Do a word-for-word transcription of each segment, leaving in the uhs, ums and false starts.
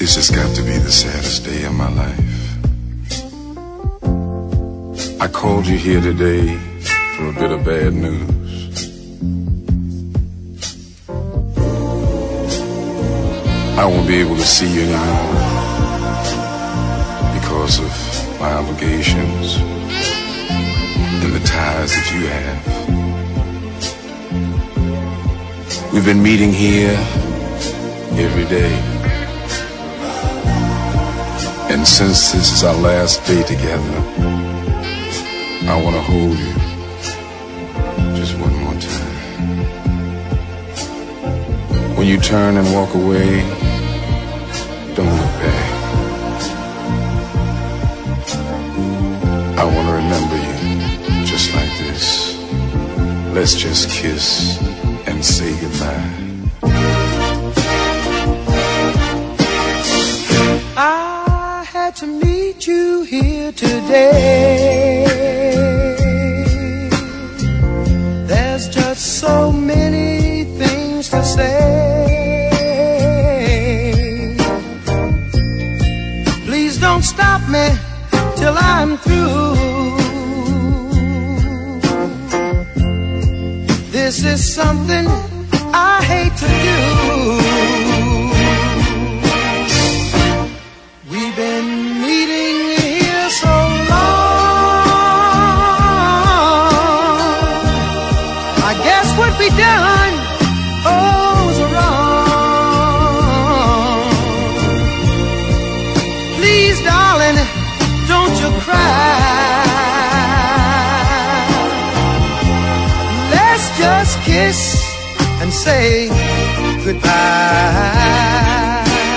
This has got to be the saddest day of my life. I called you here today for a bit of bad news. I won't be able to see you anymore because of my obligations and the ties that you have. We've been meeting here every day. And since this is our last day together, I want to hold you just one more time. When you turn and walk away, don't look back. I want to remember you just like this. Let's just kiss and say goodbye. I had to meet you here today. There's just so many things to say. Please don't stop me till I'm through. This is something I hate to do. We've been meeting here so long. I guess what we done, oh, was wrong. Please, darling, don't you cry. Let's just kiss and say goodbye.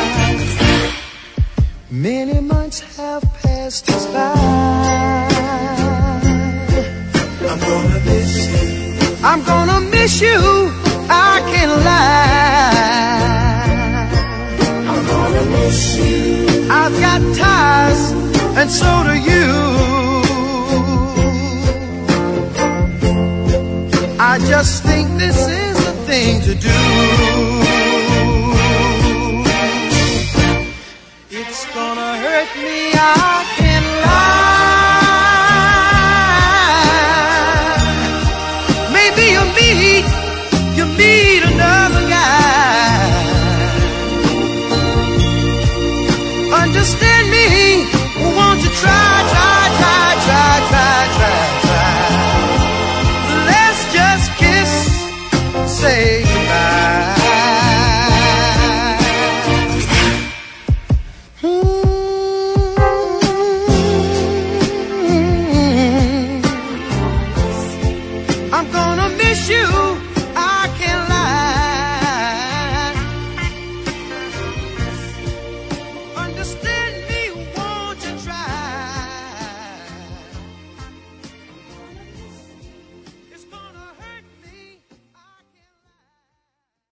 Many months have passed us by. I'm gonna miss you. I'm gonna miss you. I can't lie. I'm gonna miss you. I've got ties, and so do you. I just think this is the thing to do. It's gonna hurt me, I